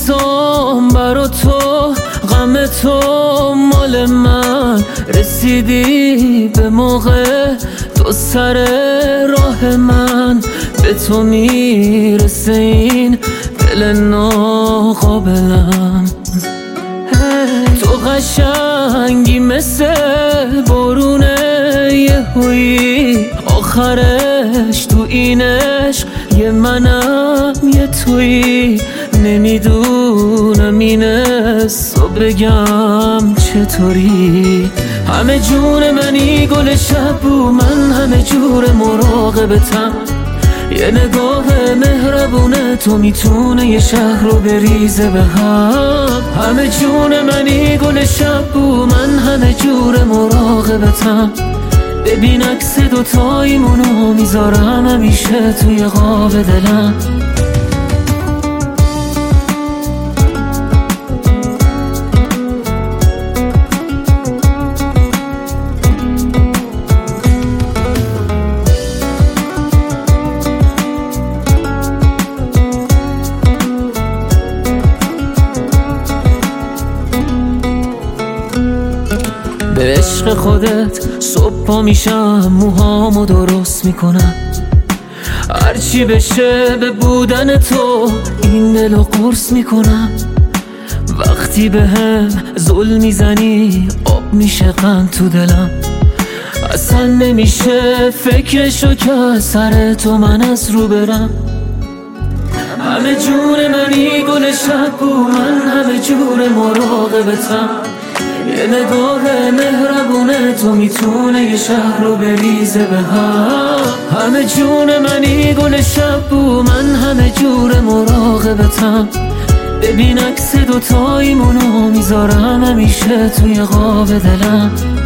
آویزم برا تو، غم تو مال من. رسیدی به موقع، تو سر راه من. به تو میرسه این دل ناقابلم. تو قشنگی مثل بارون یهویی، آخرش تو این عشق یه منم یه تویی. نمیدونم این حسو بگم چطوری. همه جون منی گل شب بو، من همه جور مراقبتم. یه نگاه مهربونه تو میتونه یه شهر رو بریزه به هم. همه جون منی گل شب بو، من همه جور مراقبتم. ببین عکس دوتاییمونو میذارم همیشه توی قاب دلم. به عشق خودت صبح پا میشم، موهامو درست میکنم. هرچی بشه به بودن تو این دلو قرص میکنم. وقتی به هم ظلم میزنی آب میشه قند تو دلم. اصلا نمیشه فکرشو که سر تو من از رو برم. همه جون منی گل شب بو، من همه جور مراقبتم. یه نگاه مهربونه تو میتونه یه شهر رو بریزه به هم. همه جون منی گل شب بو، من همه جور مراقبتم. ببین عکس دوتاییمونو میذارم همیشه توی قاب دلم.